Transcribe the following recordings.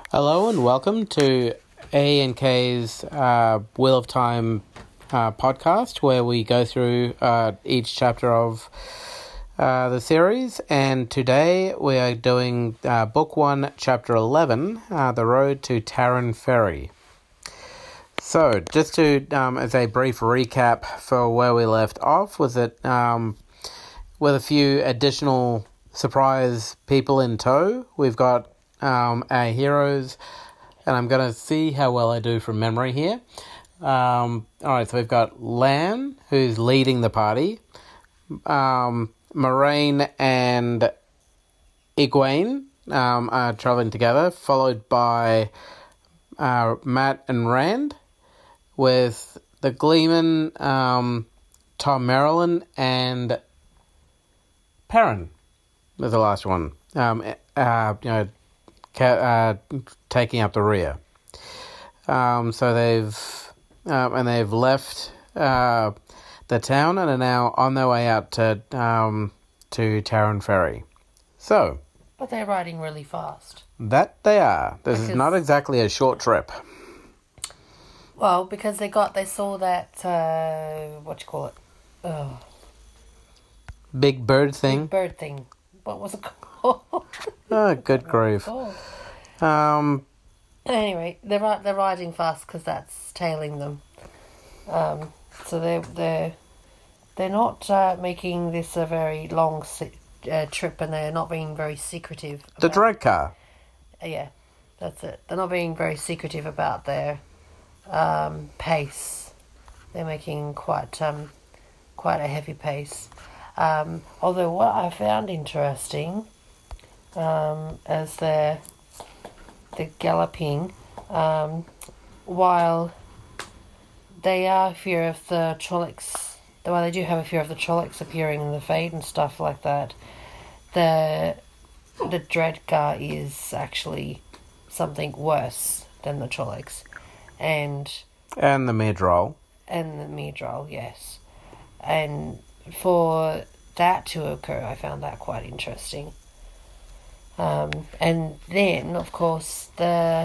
Hello and welcome to A&K's Wheel of Time podcast, where we go through each chapter of the series. And today we are doing Book 1, Chapter 11, The Road to Taren Ferry. So, just to, as a brief recap for where we left off, was that with a few additional surprise people in tow, we've got our heroes, and I'm going to see how well I do from memory here. Alright, so we've got Lan, who's leading the party, Moraine and Egwene are travelling together, followed by Mat and Rand, with the Gleeman, Tom Merrilin, and Perrin was the last one. Taking up the rear. So they've left the town and are now on their way out to Taren Ferry. So, but they're riding really fast. That they are. This is not exactly a short trip. Well, because they saw that Big bird thing. Big bird thing. What was it called? Oh, good grief. Anyway, they're riding fast because that's tailing them. So they're not making this a very long trip, and they're not being very secretive. The drag car. Yeah, that's it. They're not being very secretive about their pace. They're making quite a heavy pace. Although what I found interesting, as they're galloping, while they are fear of the Trollocs, while they do have a fear of the Trollocs appearing in the Fade and stuff like that, the Dreadgar is actually something worse than the Trollocs, and the Myrddraal. And the Myrddraal, yes. And for that to occur, I found that quite interesting. And then, of course, the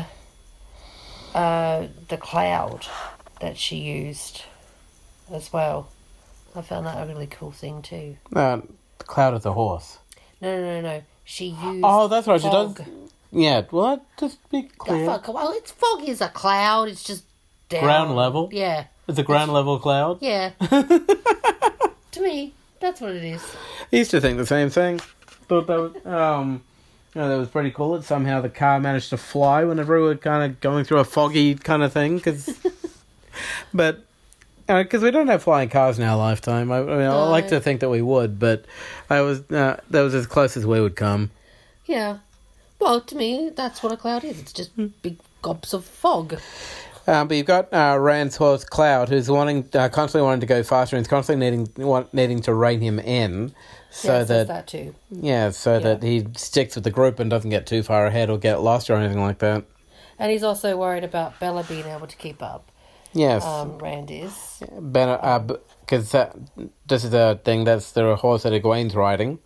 cloud that she used as well. I found that a really cool thing too. The cloud of the horse. No. She used. Oh, that's right. Fog. She does. Yeah. Well, just be clear. Well, it's fog is a cloud. It's just down. Ground level. Yeah. It's a ground level cloud. Yeah. To me, that's what it is. I used to think the same thing. Thought that was, that was pretty cool. That somehow the car managed to fly whenever we were kind of going through a foggy kind of thing. But because we don't have flying cars in our lifetime, I like to think that we would, but that was as close as we would come. Yeah. Well, to me, that's what a cloud is. It's just big gobs of fog. But you've got Rand's horse Cloud, who's constantly wanting to go faster, and is constantly needing to rein him in, that too. Yeah, that he sticks with the group and doesn't get too far ahead or get lost or anything like that. And he's also worried about Bella being able to keep up. Yes, Rand is. Because this is a thing that's the horse that Egwene's riding.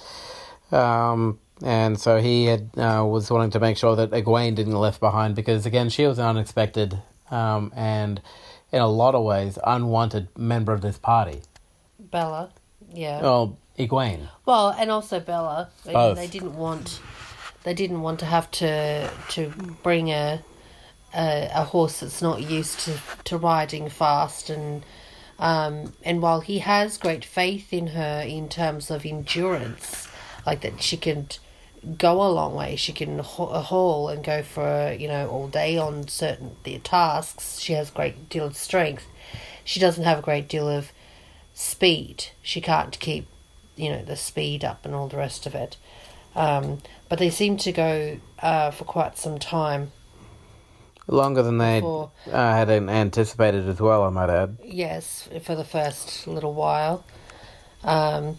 And so he was wanting to make sure that Egwene didn't get left behind because, again, she was an unexpected and, in a lot of ways, unwanted member of this party. Bella, yeah. Well, Egwene. Well, and also Bella. Both. They didn't want to have to bring a horse that's not used to riding fast, and while he has great faith in her in terms of endurance, like that she can go a long way, she can haul and go for all day on certain tasks. She has a great deal of strength. She doesn't have a great deal of speed. She can't keep the speed up and all the rest of it. But they seem to go for quite some time. Longer than they had anticipated as well, I might add. Yes, for the first little while. And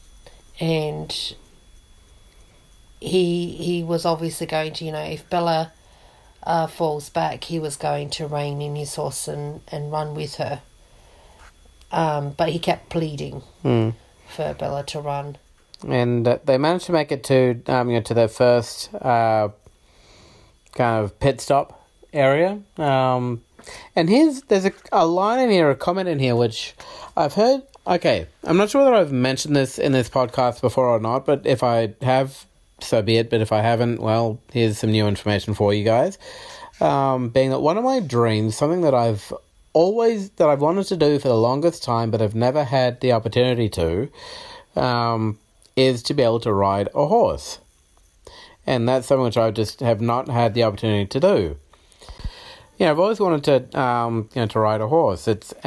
he was obviously going to, if Bella falls back, he was going to rein in his horse and run with her. But he kept pleading for Bella to run. And they managed to make it to to their first kind of pit stop area. And there's a line in here, a comment in here, which I've heard. Okay, I'm not sure whether I've mentioned this in this podcast before or not, but if I have, so be it. But if I haven't, well, here's some new information for you guys. Being that one of my dreams, something that I've wanted to do for the longest time, but I've never had the opportunity to, is to be able to ride a horse. And that's something which I just have not had the opportunity to do. I've always wanted to, to ride a horse.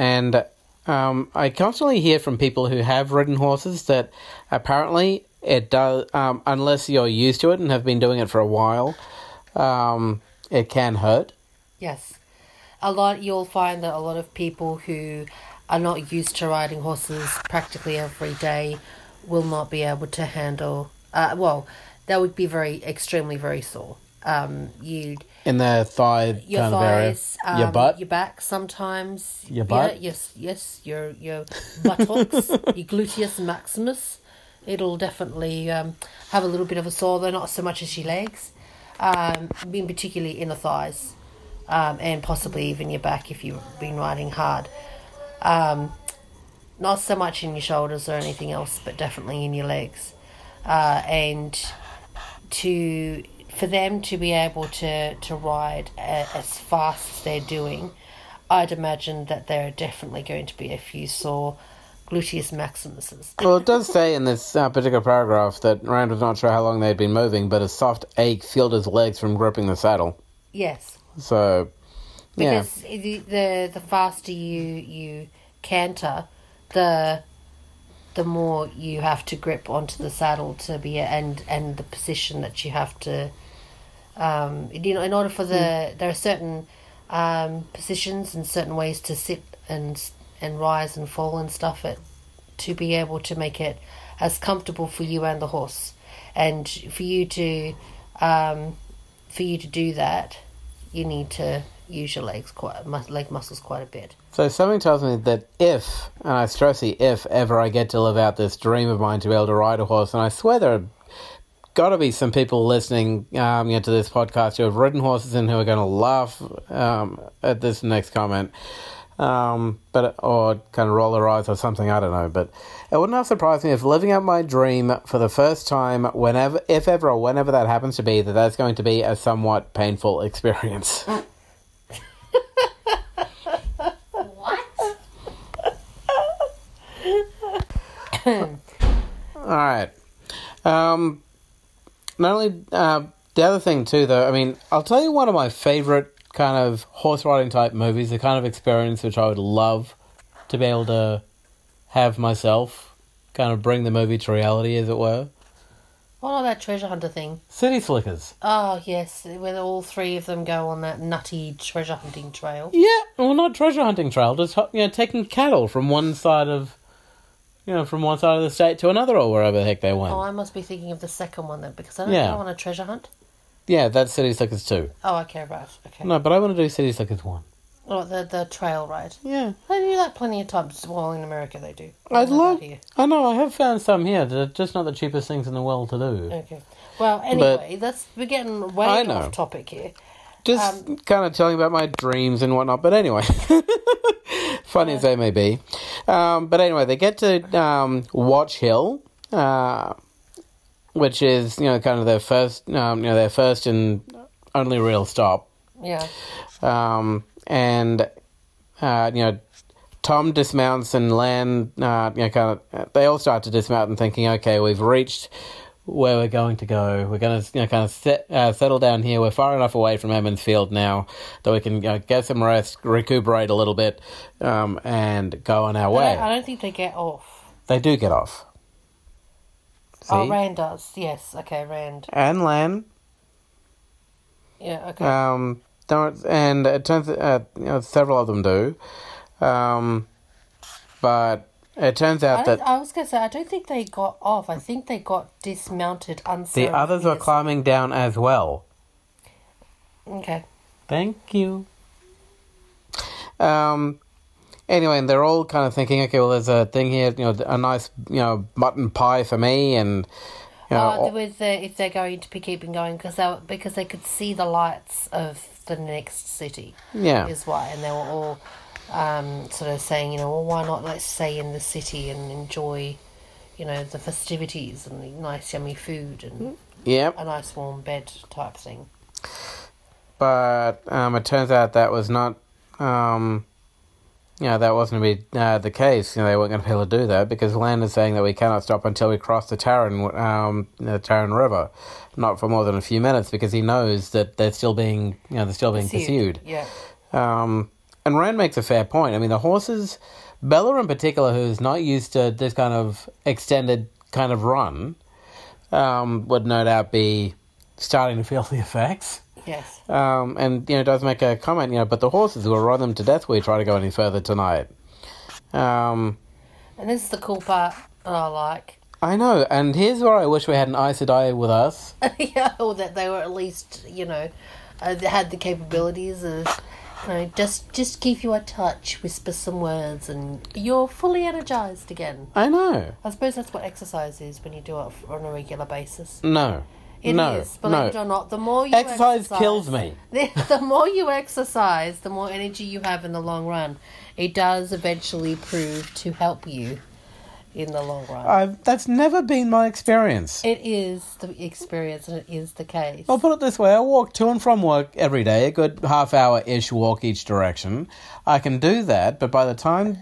I constantly hear from people who have ridden horses that apparently it does, unless you're used to it and have been doing it for a while, it can hurt. Yes. You'll find that a lot of people who are not used to riding horses practically every day will not be able to handle, that would be extremely very sore. In the thigh your kind thighs, of area. Your butt? Your back sometimes. Your butt? Yeah, yes, your buttocks, your gluteus maximus. It'll definitely have a little bit of a sore, though not so much as your legs. Being particularly in the thighs, and possibly even your back if you've been riding hard. Not so much in your shoulders or anything else, but definitely in your legs. And for them to be able to ride as fast as they're doing, I'd imagine that there are definitely going to be a few sore gluteus maximuses. Well, it does say in this particular paragraph that Rand was not sure how long they'd been moving, but a soft ache filled his legs from gripping the saddle. Yes. So, yeah. Because the faster you canter, the more you have to grip onto the saddle to be and the position that you have to. In order for there are certain positions and certain ways to sit and rise and fall and stuff to be able to make it as comfortable for you and the horse, and for you to do that, you need to use your leg muscles quite a bit. So something tells me that if, and I stress the if, ever I get to live out this dream of mine to be able to ride a horse, and I swear there have got to be some people listening to this podcast who have ridden horses and who are going to laugh at this next comment, or kind of roll their eyes or something, I don't know. But it wouldn't have surprised me if living out my dream for the first time, whenever that happens to be, that's going to be a somewhat painful experience. All right. Not only the other thing too, though. I mean, I'll tell you one of my favorite kind of horse riding type movies. The kind of experience which I would love to be able to have myself, kind of bring the movie to reality, as it were. What that treasure hunter thing? City Slickers. Oh yes, where all three of them go on that nutty treasure hunting trail. Yeah, well, not treasure hunting trail, just taking cattle from one side of. From one side of the state to another, or wherever the heck they went. Oh, I must be thinking of the second one then, because I don't go on a treasure hunt. Yeah, that's City Slickers 2. Oh, okay, right. Okay. No, but I want to do City Slickers 1. Oh, the trail ride. Yeah. They do that plenty of times. Well, in America they do. I know, I have found some here. They're just not the cheapest things in the world to do. Okay. Well, anyway, we're getting way off topic here. Just kind of telling about my dreams and whatnot, but anyway. Funny as they may be. But anyway, they get to Watch Hill, which is, kind of their first and only real stop. Yeah. And Tom dismounts and Lan, they all start to dismount and thinking, okay, we've reached where we're going to go. We're going to kind of settle down here. We're far enough away from Emmons Field now that we can get some rest, recuperate a little bit, and go on our way. I don't think they get off. They do get off. See? Oh, Rand does. Yes. Okay, Rand. And Lan. Yeah. Okay. And it turns several of them do, but it turns out I was going to say, I don't think they got off. I think they got dismounted unceremoniously. The others were climbing down as well. Okay. Thank you. Anyway, and they're all kind of thinking, okay, well, there's a thing here, a nice, mutton pie for me, and You know, With if they're going to be keeping going because they could see the lights of the next city. Yeah. Is why, and they were all sort of saying, well, why not let's stay in the city and enjoy, the festivities and the nice yummy food and a nice warm bed type thing. But it turns out that was not, that wasn't to be the case. They weren't going to be able to do that because Lan is saying that we cannot stop until we cross the Taran River, not for more than a few minutes, because he knows that they're still being pursued. Yeah. And Rand makes a fair point. I mean, the horses, Bella in particular, who's not used to this kind of extended kind of run, would no doubt be starting to feel the effects. Yes. And, does make a comment, but the horses will run them to death if we try to go any further tonight. And this is the cool part that I like. I know, and here's where I wish we had an Aes Sedai with us. Yeah, or that they were at least, they had the capabilities of, just give you a touch, whisper some words, and you're fully energized again. I know. I suppose that's what exercise is when you do it on a regular basis. No. It is, believe it or not. The more you exercise kills me. The more you exercise, the more energy you have in the long run. It does eventually prove to help you in the long run. That's never been my experience. It is the experience, and it is the case. I'll put it this way. I walk to and from work every day, a good half-hour-ish walk each direction. I can do that, but by the time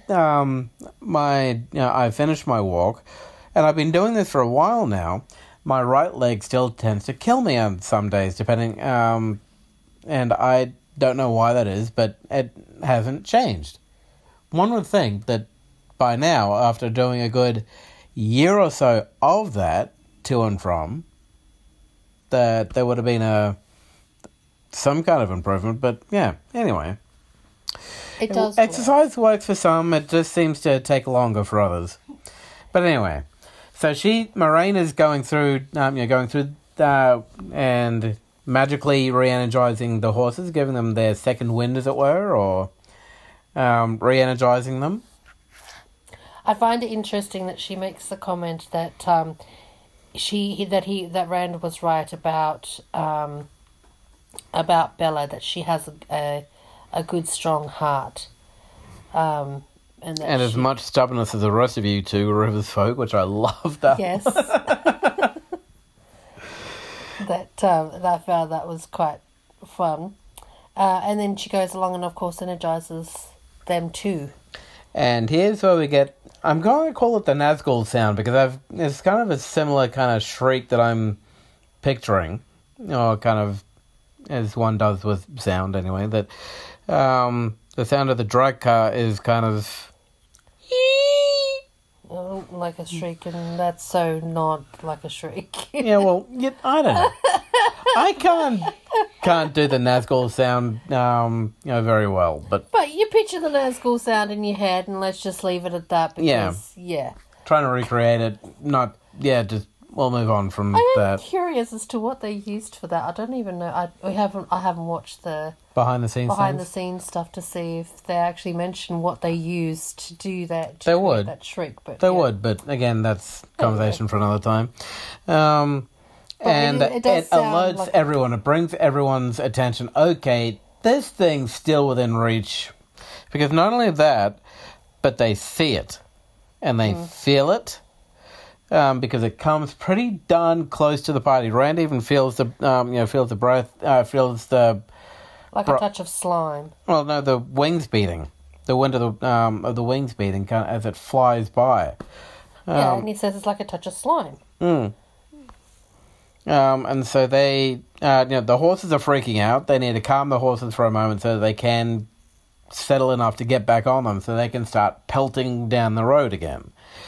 I finish my walk, and I've been doing this for a while now, my right leg still tends to kill me on some days, depending, and I don't know why that is, but it hasn't changed. One would think that by now, after doing a good year or so of that, to and from, that there would have been some kind of improvement, but yeah, anyway. It does. Exercise works for some, it just seems to take longer for others. But anyway. So Moraine is going through and magically re-energizing the horses, giving them their second wind, as it were, or re-energizing them. I find it interesting that she makes the comment that that Rand was right about Bella, that she has a good strong heart. And as much stubbornness as the rest of you two Rivers folk, which I love that. Yes. I found that was quite fun. And then she goes along and, of course, energizes them too. And here's where we get... I'm going to call it the Nazgul sound, because it's kind of a similar kind of shriek that I'm picturing. Or kind of, as one does with sound anyway, that the sound of the drag car is kind of... Oh, like a shriek, and that's so not like a shriek. Yeah, well, I don't know. I can't do the Nazgul sound, very well, but you picture the Nazgul sound in your head, and let's just leave it at that. Because, yeah. Trying to recreate it, we'll move on from that. I'm curious as to what they used for that. I don't even know. I haven't watched the behind the scenes stuff to see if they actually mention what they used to do that. They would that shriek, but they would. But again, that's conversation for another time. And it alerts like everyone. It brings everyone's attention. Okay, this thing's still within reach, because not only that, but they see it and they feel it. Because it comes pretty darn close to the party. Rand even feels the breath, feels the... Like a touch of slime. Well, no, the wings beating. The wind of the wings beating kind of, as it flies by. And he says it's like a touch of slime. And so they, the horses are freaking out. They need to calm the horses for a moment so that they can settle enough to get back on them so they can start pelting down the road again.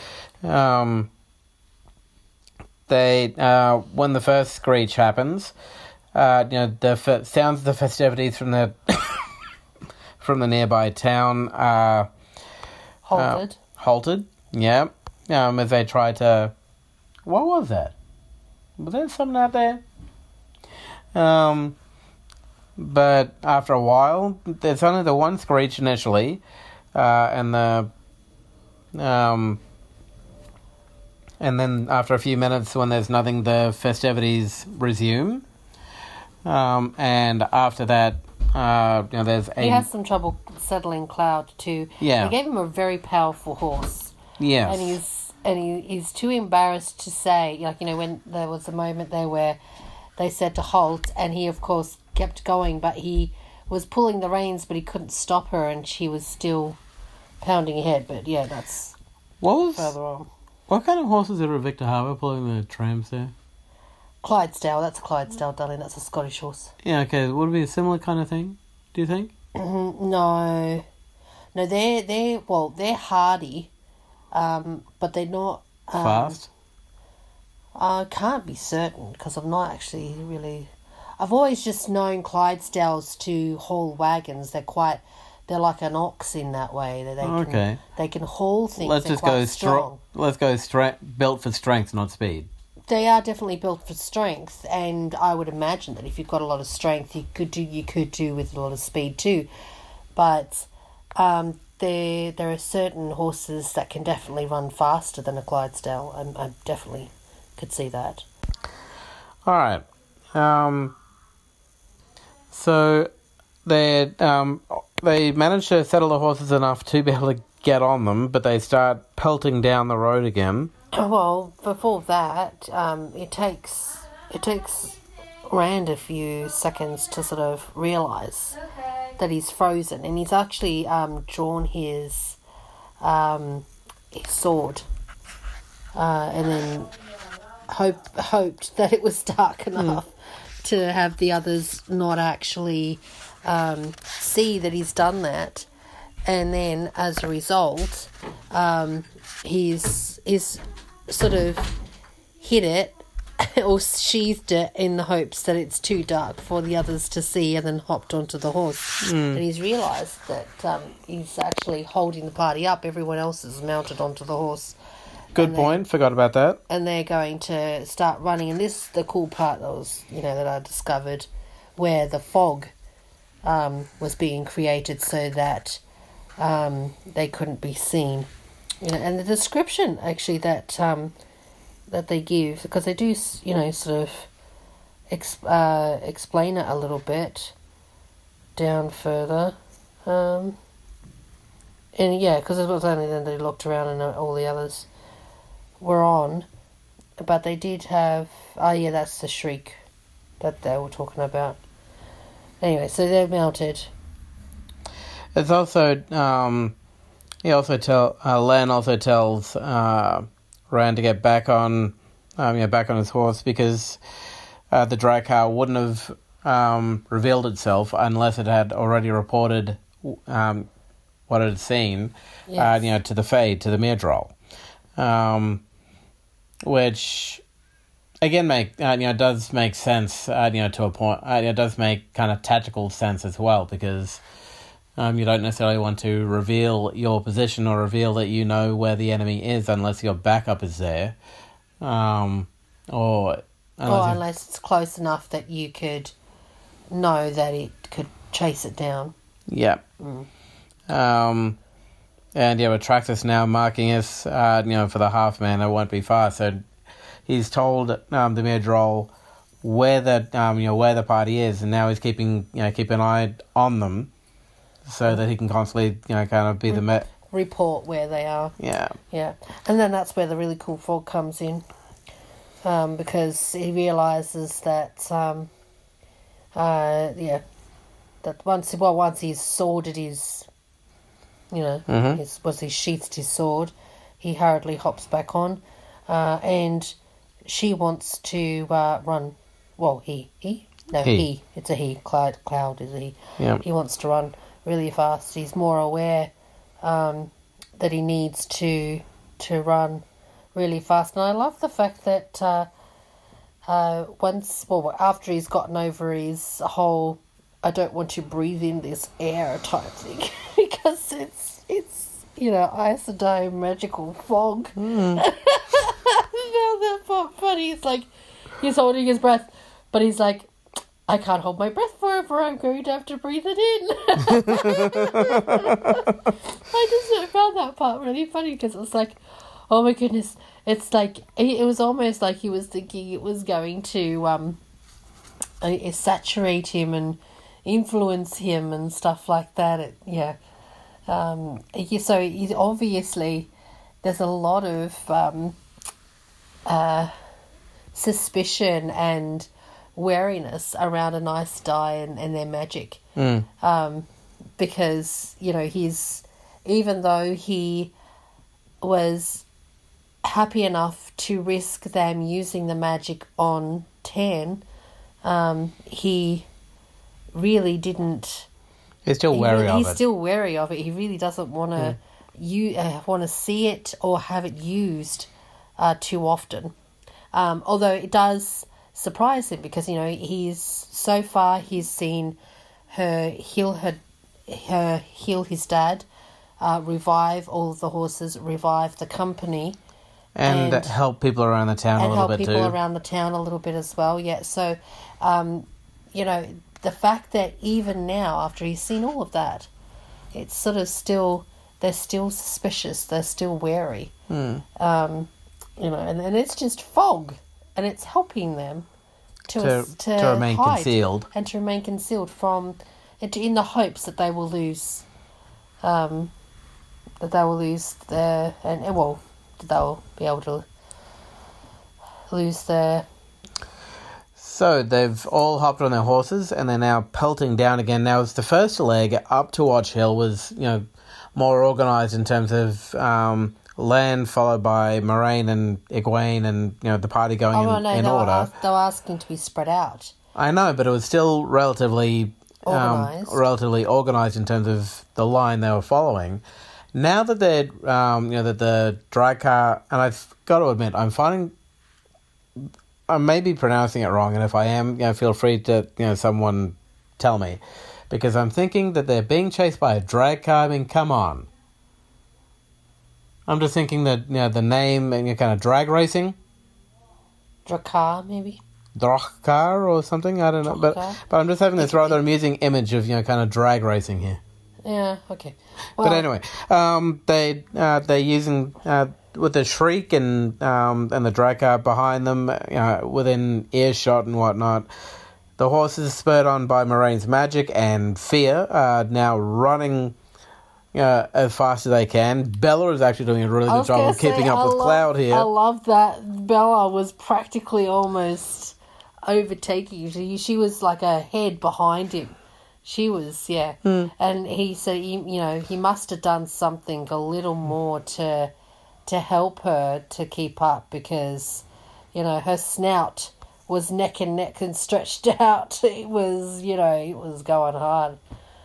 When the first screech happens, the sounds of the festivities from the from the nearby town are halted. Yeah. As they try to... What was that? Was there something out there? But after a while, there's only the one screech initially, and And then after a few minutes, when there's nothing, the festivities resume. And after that, there's He has some trouble settling Cloud too. Yeah. They gave him a very powerful horse. Yes. And he's too embarrassed to say, when there was a moment there where they said to halt, and he of course kept going, but he was pulling the reins, but he couldn't stop her, and she was still pounding ahead. But yeah, that's further on. What kind of horses are at Victor Harbour pulling the trams there? Clydesdale, that's a Clydesdale, darling. That's a Scottish horse. Yeah, okay. Would it be a similar kind of thing, do you think? No, they're hardy, but they're not Fast? I can't be certain because I'm not actually really. I've always just known Clydesdales to haul wagons. They're like an ox in that way. They can haul things. Let's just go strong. Let's go built for strength, not speed. They are definitely built for strength, and I would imagine that if you've got a lot of strength, you could do with a lot of speed too. But there are certain horses that can definitely run faster than a Clydesdale. I definitely could see that. All right. So they manage to settle the horses enough to be able to get on them, but they start pelting down the road again. Well, before that, it takes Rand a few seconds to sort of realise that he's frozen, and he's actually drawn his sword, and then hoped that it was dark enough to have the others not actually see that he's done that, and then as a result, he's sort of hid it or sheathed it in the hopes that it's too dark for the others to see, and then hopped onto the horse. And he's realised that he's actually holding the party up. Everyone else is mounted onto the horse. Good point. Forgot about that. And they're going to start running. And this is the cool part that was, that I discovered, where the fog was being created so that they couldn't be seen. And the description actually that they give, because they do, sort of explain it a little bit down further. And yeah, because it was only then they looked around and all the others were on, but they did have. Oh yeah, that's the shriek that they were talking about. Anyway, so they're mounted. It's also Len also tells Rand to get back on his horse, because the Drakkar wouldn't have revealed itself unless it had already reported what it had seen, Yes. to the Fade, to the Myrddraal. Which again does make sense, to a point. It does make kind of tactical sense as well, because you don't necessarily want to reveal your position or reveal that you know where the enemy is unless your backup is there, or unless it's close enough that you could know that it could chase it down. Yeah. And with Traxxas now marking us, for the half man, it won't be far. So he's told the Myrddraal where the party is, and now he's keep an eye on them, so that he can constantly kind of be the report where they are. Yeah. And then that's where the really cool fog comes in, because he realises that that once he's sworded his. Once he sheathed his sword, he hurriedly hops back on, and she wants to run. Well, he. It's a he. Cloud is a he. Yeah. He wants to run really fast. He's more aware that he needs to run really fast, and I love the fact that after he's gotten over his whole "I don't want to breathe in this air" type thing, because it's isodome magical fog. Now that fog funny. It's like he's holding his breath, but he's like, I can't hold my breath forever. I'm going to have to breathe it in. I just found that part really funny, because it's like, Oh my goodness. It's like, it was almost like he was thinking it was going to saturate him and influence him and stuff like that. So obviously there's a lot of suspicion and wariness around a nice dye and their magic. Because, even though he was happy enough to risk them using the magic on Tan, he really didn't. He's still wary of it. He's still wary of it. He really doesn't want to see it or have it used too often. Although it does surprise him because he's seen her heal his dad, revive all of the horses, revive the company. And help people around the town a little bit too. And help people around the town a little bit as well, yeah. So, the fact that even now, after he's seen all of that, it's sort of they're still suspicious, they're still wary. And it's just fog, and it's helping them to remain hide concealed. And to remain concealed in the hopes that they will lose, that they'll be able to lose their... So they've all hopped on their horses and they're now pelting down again. Now, it's the first leg up to Watch Hill was, more organised in terms of Lan followed by Moiraine and Egwene and, the party going in order. They were asking to be spread out. I know, but it was still relatively organised in terms of the line they were following. Now that they're, that the drag car, and I've got to admit, I may be pronouncing it wrong, and if I am, feel free to, someone tell me. Because I'm thinking that they're being chased by a drag car. I mean, come on. I'm just thinking that, the name and kind of drag racing. Drakkar, maybe? Drakkar or something, I don't know. But I'm just having this rather amusing image of, kind of drag racing here. Yeah, okay. Well, but anyway, they're using with the Shriek and the drag car behind them, within earshot and whatnot. The horses, spurred on by Moiraine's magic and fear, are now running as fast as they can. Bella is actually doing a really good job of keeping up with Cloud here. I love that Bella was practically almost overtaking. She was like a head behind him. She was, yeah. And he said, he must have done something a little more to help her to keep up because, her snout was neck and neck and stretched out. It was, it was going hard.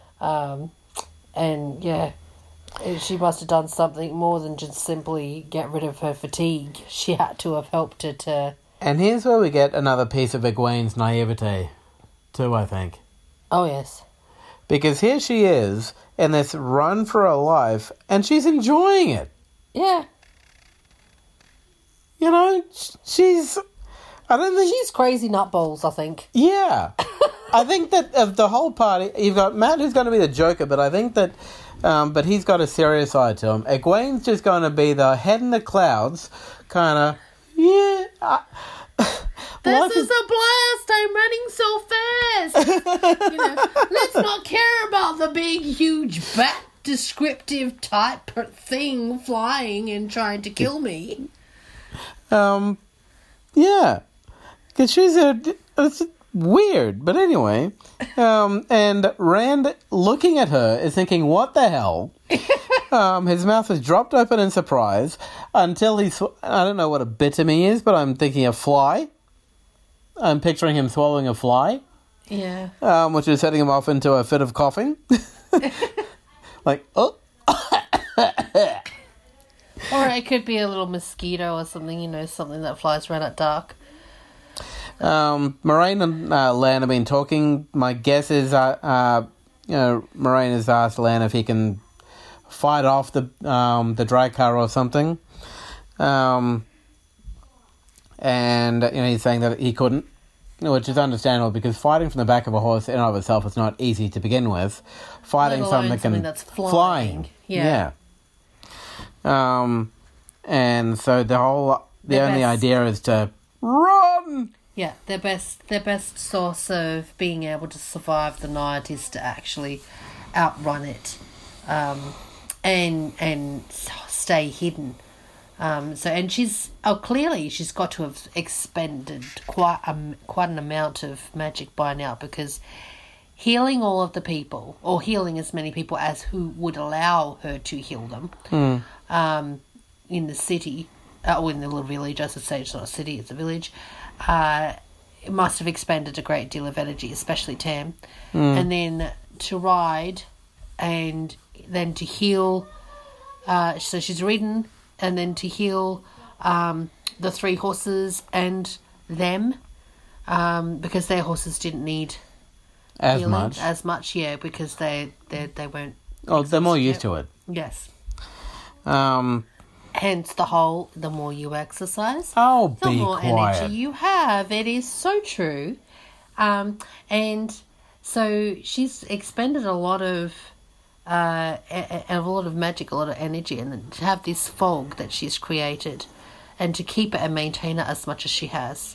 And, yeah, she must have done something more than just simply get rid of her fatigue. She had to have helped her to... And here's where we get another piece of Egwene's naivete, too, I think. Oh, yes. Because here she is in this run for her life, and she's enjoying it. Yeah. She's... I don't think... She's crazy nutballs, I think. Yeah. I think that of the whole party, you've got Matt who's going to be the Joker, but I think that... but he's got a serious side to him. Egwene's just going to be the head in the clouds, kind of... Yeah... This is a blast! I'm running so fast! Let's not care about the big, huge, bat descriptive type thing flying and trying to kill me. Yeah. Because it's weird. But anyway, and Rand, looking at her, is thinking, what the hell? His mouth is dropped open in surprise until I don't know what a bitterme is, but I'm thinking a fly. I'm picturing him swallowing a fly. Yeah. Which is setting him off into a fit of coughing. Like, oh. Or it could be a little mosquito or something, something that flies around at dark. Moiraine and Lan have been talking. My guess is, Moiraine has asked Lan if he can fight off the drag car or something. And he's saying that he couldn't, which is understandable because fighting from the back of a horse in and of itself is not easy to begin with. Fighting something that's flying. Yeah. And so the only idea is to run. Yeah, their best source of being able to survive the night is to actually outrun it, and stay hidden. And she's clearly she's got to have expended quite an amount of magic by now, because healing all of the people, or healing as many people as who would allow her to heal them, in the city, or in the little village, I should say, it's not a city, it's a village. It must have expended a great deal of energy, especially Tam. And then to ride, and then to heal. So she's ridden, and then to heal the 3 horses and them, because their horses didn't need as much, yeah, because they weren't. Oh, they're more used to it. Yes. Hence the more you exercise, the the more quiet. energy you have. It is so true. And so she's expended a lot of magic, a lot of energy, and then to have this fog that she's created, and to keep it and maintain it as much as she has,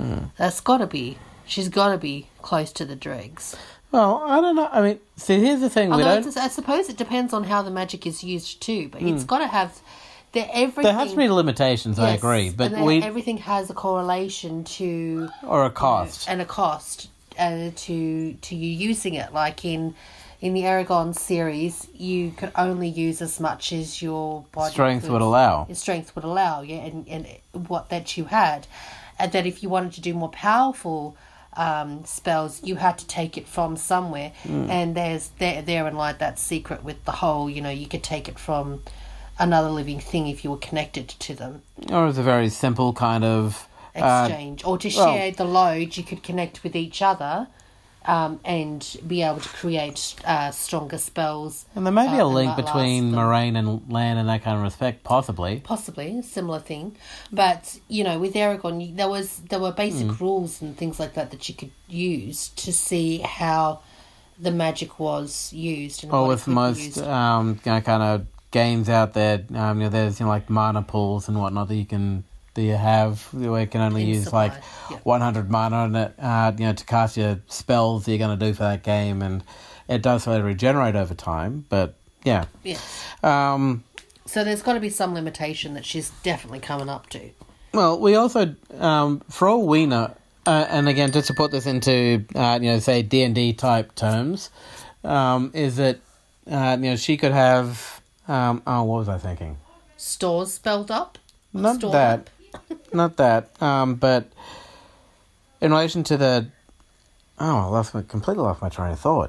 she's got to be close to the dregs. Well, I don't know. I mean, see, here's the thing. I suppose it depends on how the magic is used too, but it's got to have... Everything, there has to be limitations, yes, I agree, but everything has a correlation to... Or a cost. And a cost to you using it. Like in the Aragon series, you could only use as much as your body... Strength would allow. Your strength would allow, yeah, and what that you had. And that if you wanted to do more powerful spells, you had to take it from somewhere. And therein lied that secret with the whole, you could take it from another living thing if you were connected to them. Or as a very simple kind of... exchange. Or to share the load, you could connect with each other and be able to create stronger spells. And there may be a link between Moraine and Lan in that kind of respect, possibly. Possibly, a similar thing. But, with Aragon, there were basic rules and things like that you could use to see how the magic was used. And or with most kind of games out there, there's like mana pools and whatnot that you have where you can only use 100 mana on it, to cast your spells that you're going to do for that game, and it does sort of regenerate over time. But yeah, so there's got to be some limitation that she's definitely coming up to. Well, we also, for all we know, and again, just to put this into say D&D type terms, is that she could have. What was I thinking? Stores spelled up? Not that. Not that. But in relation to the... I completely lost my train of thought.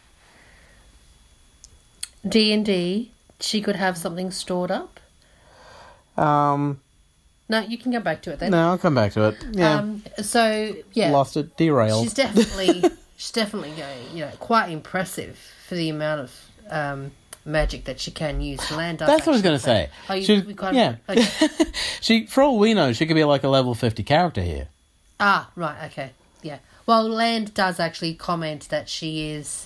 D&D, she could have something stored up? No, you can go back to it then. No, I'll come back to it. Yeah. Lost it, derailed. She's definitely going, quite impressive for the amount of... magic that she can use. Land. That's what I was going to say. Okay. She, for all we know, she could be like a level 50 character here. Ah, right. Okay. Yeah. Well, Land does actually comment that she is,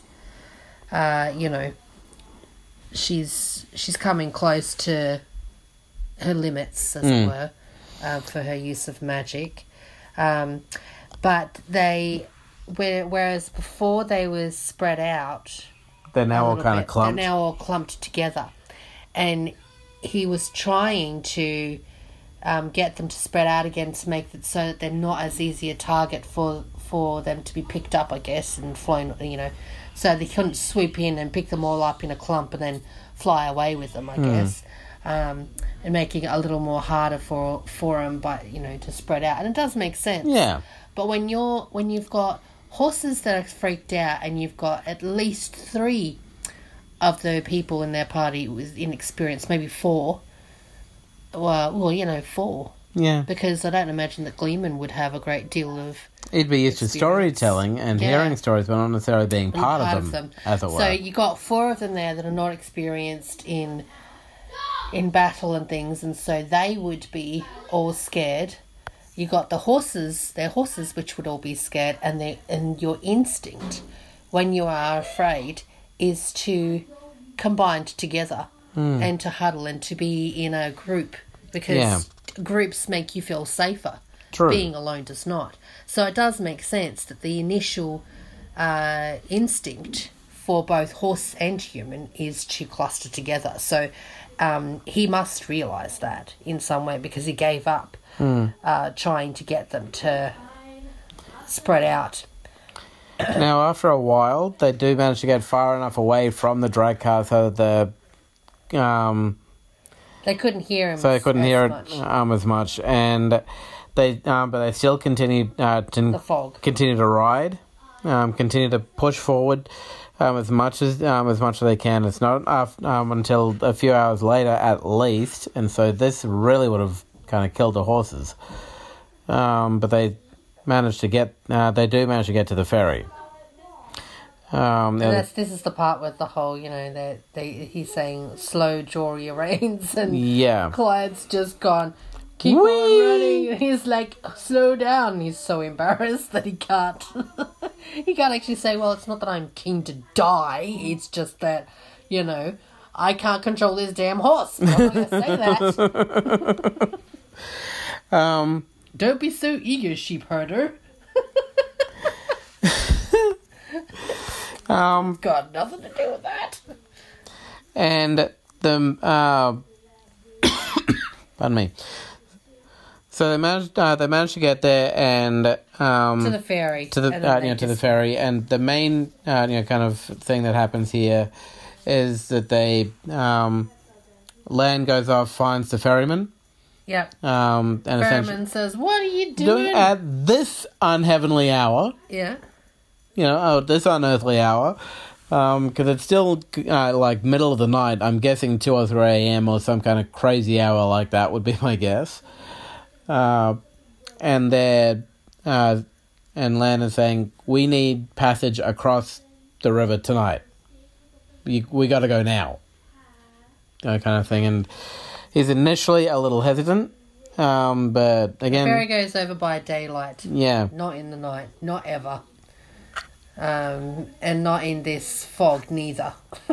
she's coming close to her limits, as it were, for her use of magic. But whereas before they were spread out. They're now all kind of clumped. They're now all clumped together. And he was trying to get them to spread out again to make it so that they're not as easy a target for them to be picked up, I guess, and flown, so they couldn't swoop in and pick them all up in a clump and then fly away with them, I guess. And making it a little more harder for them, to spread out. And it does make sense. Yeah. But when you've got horses that are freaked out, and you've got at least 3 of the people in their party with inexperienced, maybe 4. Well, 4. Yeah. Because I don't imagine that Gleeman would have a great deal of... He'd be used to storytelling and hearing stories, but not necessarily being part of them, as it were. So you got 4 of them there that are not experienced in battle and things, and so they would be all scared. You got their horses, which would all be scared, and your instinct when you are afraid is to combine together and to huddle and to be in a group because groups make you feel safer. True. Being alone does not. So it does make sense that the initial instinct for both horse and human is to cluster together. So he must realise that in some way, because he gave up trying to get them to spread out. Now, after a while, they do manage to get far enough away from the drag car so that they couldn't hear him. So they couldn't hear much. it as much, and but they still continued the fog. Continue to ride, continue to push forward as much as they can. It's not until a few hours later, at least, and so this really would have kind of killed the horses. But they managed to get. They do manage to get to the ferry. And this is the part with the whole, he's saying slow, draw your reins, and Clyde's just gone, keep on running. He's like, slow down. He's so embarrassed that he can't actually say, well, it's not that I'm keen to die, it's just that, I can't control this damn horse. I'm not going to say that. Don't be so eager, sheep herder. Got nothing to do with that. And the pardon me. So they managed to get there and to the ferry. To the ferry, and the main kind of thing that happens here is that they Lan goes off, finds the ferryman. Yeah. And ferryman says, "What are you doing at this unheavenly hour?" Yeah. This unearthly hour, because it's still like middle of the night. I'm guessing 2 or 3 a.m. or some kind of crazy hour like that would be my guess. And they're and Lan is saying, we need passage across the river tonight. We got to go now. That kind of thing. And he's initially a little hesitant, but again, the ferry goes over by daylight. Yeah, not in the night, not ever. And not in this fog neither.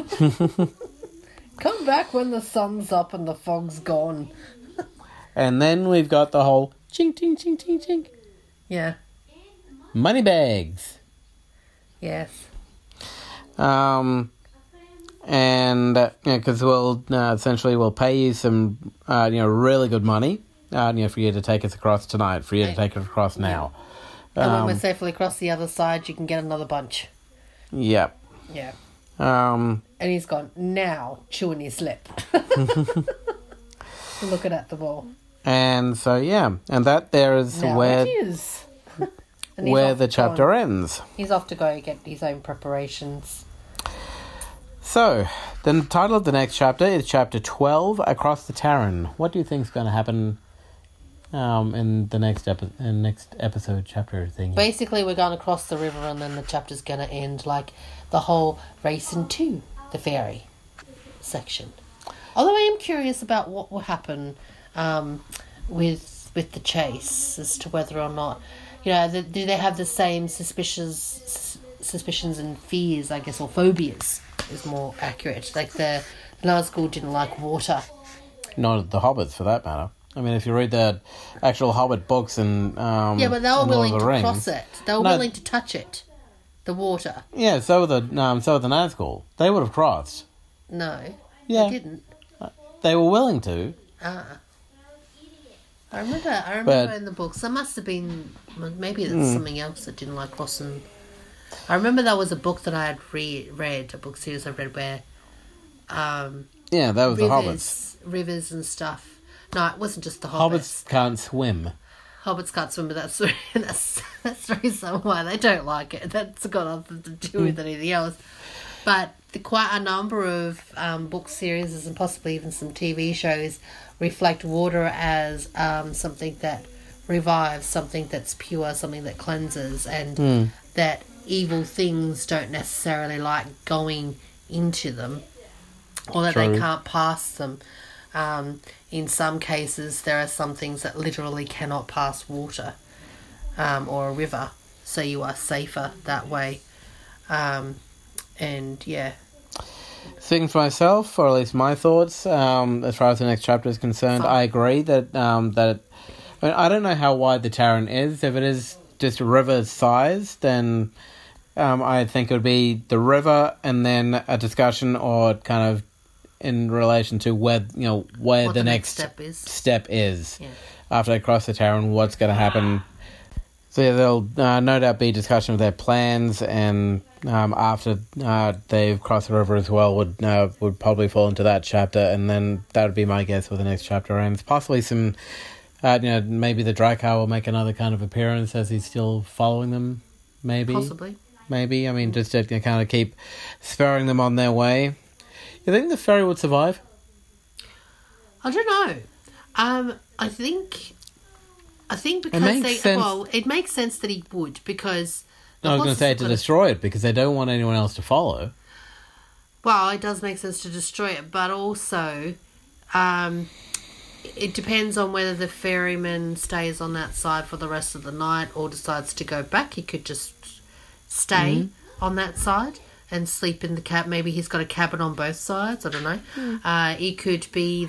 Come back when the sun's up and the fog's gone. And then we've got the whole ching, ching, ching, ching, ching. Yeah. Money bags. Yes. And because we'll essentially we'll pay you some really good money for you to take us across tonight, for you to take us across now. And when we're safely across the other side, you can get another bunch. Yep. Yeah. And he's gone, now, chewing his lip. Looking at the wall. And so, and that there is now where, it is. where the chapter ends. He's off to go get his own preparations. So, the title of the next chapter is Chapter 12, Across the Taryn. What do you think is going to happen in the next episode chapter thing? Basically, we're going to cross the river, and then the chapter's going to end like the whole racing to the ferry section. Although I am curious about what will happen with the chase, as to whether or not, do they have the same suspicions and fears, I guess, or phobias is more accurate. Like the Nazgul didn't like water. Not the hobbits, for that matter. I mean, if you read the actual Hobbit books and but they were willing to cross it. They were willing to touch it, the water. Yeah, so were the Nazgul. They would have crossed. No, yeah, they didn't. They were willing to. I remember in the books. There must have been, maybe it's something else that didn't like crossing. I remember there was a book that I had read, a book series I read where, that was the Hobbits, rivers and stuff. No, it wasn't just the Hobbits. Hobbits can't swim. Hobbits can't swim, but that's the reason why they don't like it. That's got nothing to do with anything else. But quite a number of book series and possibly even some TV shows reflect water as something that revives, something that's pure, something that cleanses, and that evil things don't necessarily like going into them, or that they can't pass them. In some cases, there are some things that literally cannot pass water or a river, so you are safer that way. Speaking for myself, or at least my thoughts, as far as the next chapter is concerned, I agree that I don't know how wide the Tarrant is. If it is just river size, then I think it would be the river and then a discussion or kind of in relation to where the next step is. Yeah. After they cross the Tarrant, what's going to happen. So yeah, there'll no doubt be discussion of their plans, and after they've crossed the river as well, would probably fall into that chapter, and then that would be my guess where the next chapter ends. Possibly some, maybe the Drakkar will make another kind of appearance as he's still following them. Maybe, possibly. Maybe. I mean, just to kind of keep spurring them on their way. You think the ferry would survive? I don't know. I think because it makes sense that he would, because I was going to say to destroy it because they don't want anyone else to follow. Well, it does make sense to destroy it, but also it depends on whether the ferryman stays on that side for the rest of the night or decides to go back. He could just stay on that side and sleep in the cab. Maybe he's got a cabin on both sides. I don't know. It could be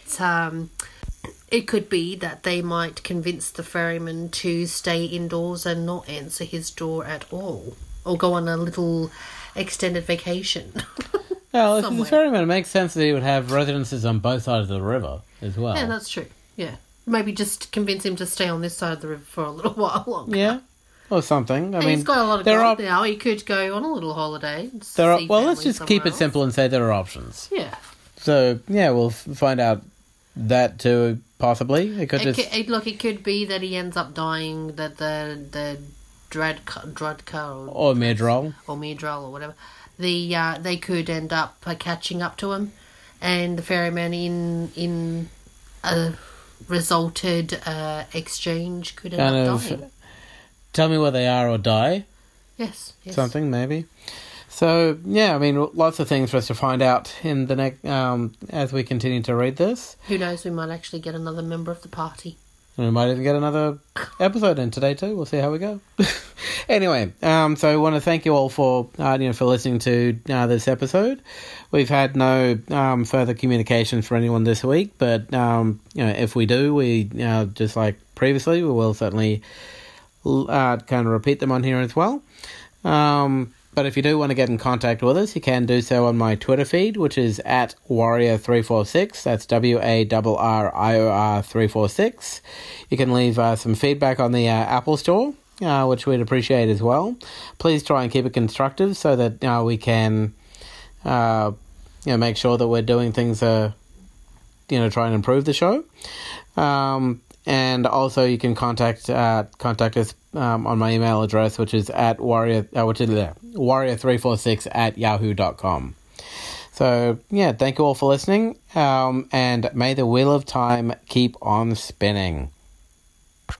that they might convince the ferryman to stay indoors and not answer his door at all, or go on a little extended vacation. Well, if the ferryman, it makes sense that he would have residences on both sides of the river as well. Yeah, that's true. Yeah, maybe just convince him to stay on this side of the river for a little while longer. Yeah. Or something. I mean, he's got a lot of gold now. He could go on a little holiday. Let's just keep it simple and say there are options. Yeah. So, yeah, we'll find out that too, possibly. It could be that he ends up dying, that the Drakkar or Myrddraal. Or Myrddraal or whatever. They could end up catching up to him, and the ferryman in a resulted exchange could end up dying. Tell me where they are or die. Yes. Something, maybe. So, yeah, I mean, lots of things for us to find out in the next, as we continue to read this. Who knows, we might actually get another member of the party. And we might even get another episode in today too. We'll see how we go. Anyway, so I want to thank you all for listening to this episode. We've had no further communication for anyone this week, but if we do, we just like previously, we will certainly kind of repeat them on here as well. But if you do want to get in contact with us, you can do so on my Twitter feed, which is at Warrior346. That's WARRIOR346. You can leave some feedback on the Apple Store, which we'd appreciate as well. Please try and keep it constructive so that we can make sure that we're doing things try and improve the show. And also, you can contact us on my email address, which is at warrior346@yahoo.com. So, yeah, thank you all for listening, and may the wheel of time keep on spinning.